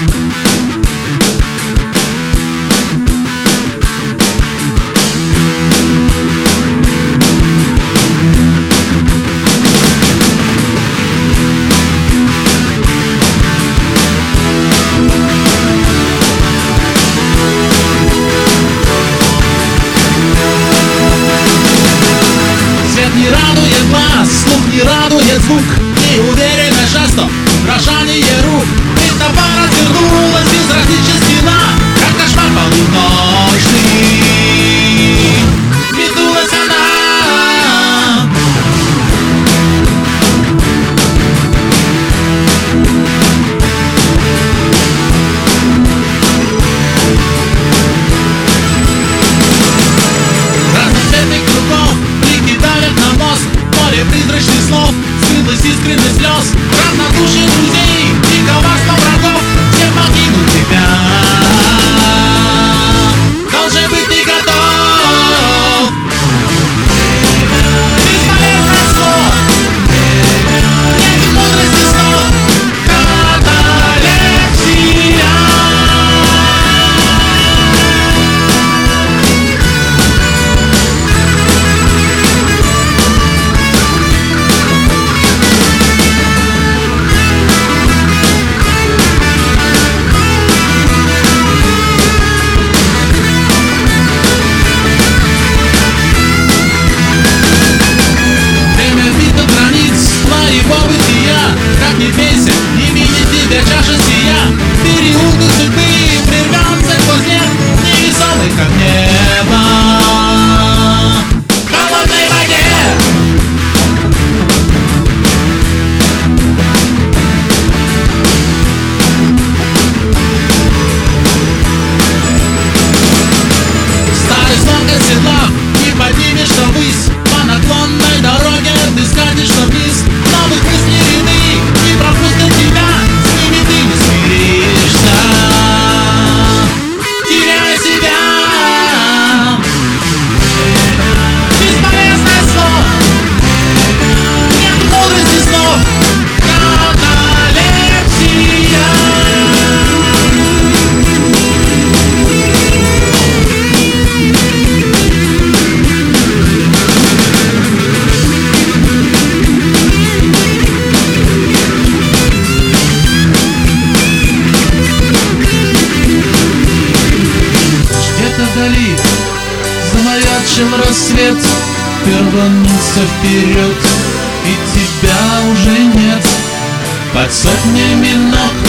Не радует глаз, слух не радует звук, неуверенное жестом, дрожание рук. Битва развернулась, безразличие стена, как кошмар полуночный. Метнулась она. Разноцветных кругов блики давят на мозг, море призрачных слов, скрылась искренность слез. Равнодушие друзей и коварство врагов, все покинут тебя. Должен быть ты готов. Бесполезно слов, нет мудрости снов. Каталепсия. Как не пейся, не видит тебя чаша сия. В переулках судьбы прервется сквозь нет, невесомый как небо в холодной воде. Старый слон оседлав, не поднимешься ввысь, по наклонной дороге ты скатишься вниз. Новых мыслей ряды не пропустят тебя, с ними ты не смиришься, теряя себя. Бесполезное слово, нет мудрости снов. Каталепсия. Вдали замаячил рассвет, ты рванулся вперед, и тебя уже нет. Под сотнями ног